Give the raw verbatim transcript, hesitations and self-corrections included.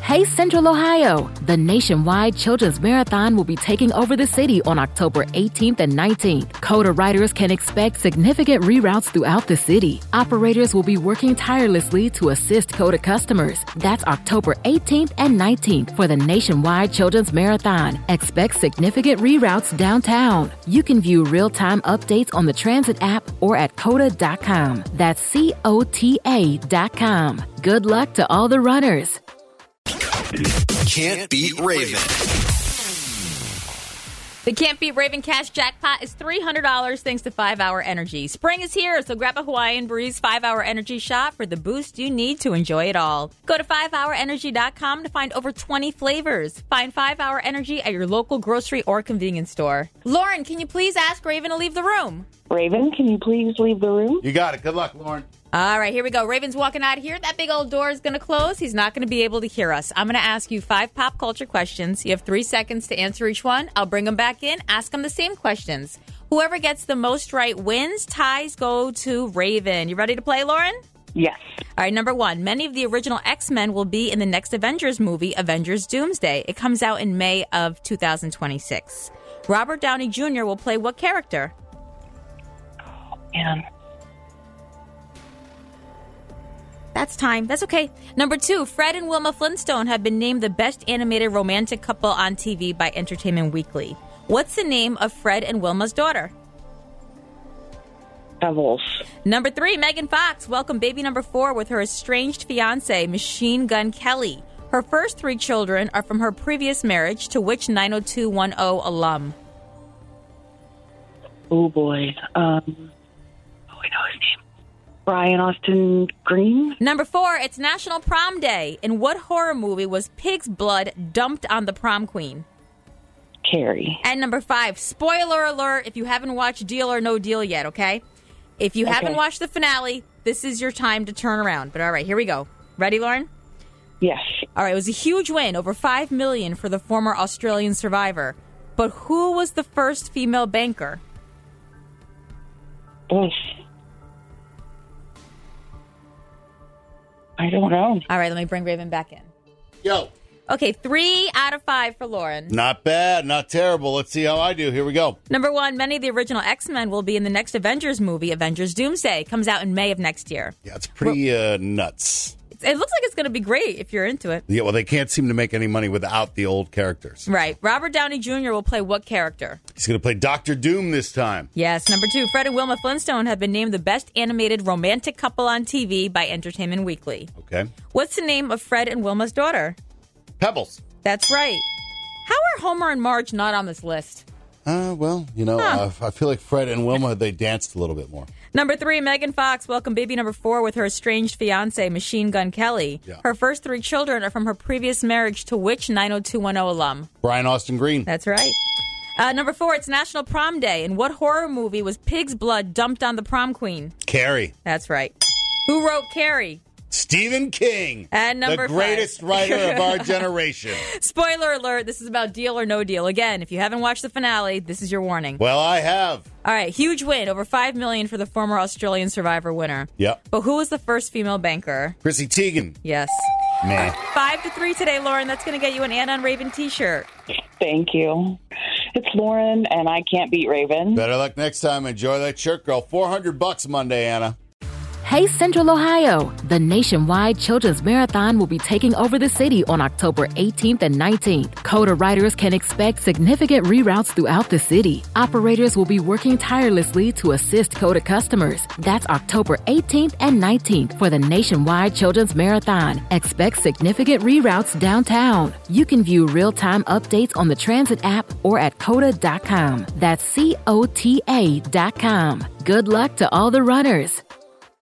Hey Central Ohio! The nationwide Children's Marathon will be taking over the city on October eighteenth and nineteenth. COTA riders can expect significant reroutes throughout the city. Operators will be working tirelessly to assist COTA customers. That's October eighteenth and nineteenth for the nationwide Children's Marathon. Expect significant reroutes downtown. You can view real-time updates on the Transit app or at cota dot com. That's C O T A dot com. Good luck to all the runners. Can't Beat Raven. The Can't Beat Raven cash jackpot is three hundred dollars thanks to five hour Energy. Spring is here, so grab a Hawaiian Breeze five hour Energy shot for the boost you need to enjoy it all. Go to five hour energy dot com to find over twenty flavors. Find five hour Energy at your local grocery or convenience store. Lauren, can you please ask Raven to leave the room? Raven, can you please leave the room? You got it. Good luck, Lauren. All right, here we go. Raven's walking out of here. That big old door is going to close. He's not going to be able to hear us. I'm going to ask you five pop culture questions. You have three seconds to answer each one. I'll bring them back in, ask them the same questions. Whoever gets the most right wins. Ties go to Raven. You ready to play, Lauren? Yes. All right, number one. Many of the original X-Men will be in the next Avengers movie, Avengers Doomsday. It comes out in May of two thousand twenty-six. Robert Downey Junior will play what character? Oh, man. That's time. That's okay. Number two, Fred and Wilma Flintstone have been named the best animated romantic couple on T V by Entertainment Weekly. What's the name of Fred and Wilma's daughter? Devils. Number three, Megan Fox welcomed baby number four with her estranged fiance, Machine Gun Kelly. Her first three children are from her previous marriage to which nine oh two one oh alum? Oh, boy. Um, oh, I know his name. Brian Austin Green. Number four, it's National Prom Day. In what horror movie was pig's blood dumped on the prom queen? Carrie. And number five, spoiler alert, if you haven't watched Deal or No Deal yet, okay? If you Okay. haven't watched the finale, this is your time to turn around. But all right, here we go. Ready, Lauren? Yes. All right, it was a huge win, over five million dollars for the former Australian survivor. But who was the first female banker? Ugh. I don't know. All right, let me bring Raven back in. Yo. Okay, three out of five for Lauren. Not bad. Not terrible. Let's see how I do. Here we go. Number one, many of the original X-Men will be in the next Avengers movie, Avengers Doomsday. Comes out in May of next year. Yeah, it's pretty uh, nuts. It looks like it's going to be great if you're into it. Yeah, well, they can't seem to make any money without the old characters. Right. Robert Downey Junior will play what character? He's going to play Doctor Doom this time. Yes. Number two, Fred and Wilma Flintstone have been named the best animated romantic couple on T V by Entertainment Weekly. Okay. What's the name of Fred and Wilma's daughter? Pebbles. That's right. How are Homer and Marge not on this list? Uh, well, you know, Huh. uh, I feel like Fred and Wilma, they danced a little bit more. Number three, Megan Fox welcomed baby number four with her estranged fiance, Machine Gun Kelly. Yeah. Her first three children are from her previous marriage to which nine oh two one oh alum? Brian Austin Green. That's right. Uh, number four, it's National Prom Day. In what horror movie was pig's blood dumped on the prom queen? Carrie. That's right. Who wrote Carrie? Stephen King. And number the greatest five. writer of our generation. Spoiler alert, this is about Deal or No Deal. Again, if you haven't watched the finale, this is your warning. Well, I have. All right, huge win, over five million dollars for the former Australian survivor winner. Yep. But who was the first female banker? Chrissy Teigen. Yes. Meh. Five to three today, Lauren. That's going to get you an Anna and Raven t-shirt. Thank you. It's Lauren, and I can't beat Raven. Better luck next time. Enjoy that shirt, girl. four hundred bucks Monday, Anna. Hey Central Ohio! The nationwide Children's Marathon will be taking over the city on October eighteenth and nineteenth. COTA riders can expect significant reroutes throughout the city. Operators will be working tirelessly to assist COTA customers. That's October eighteenth and nineteenth for the nationwide Children's Marathon. Expect significant reroutes downtown. You can view real-time updates on the Transit app or at cota dot com. That's C O T A dot com. Good luck to all the runners.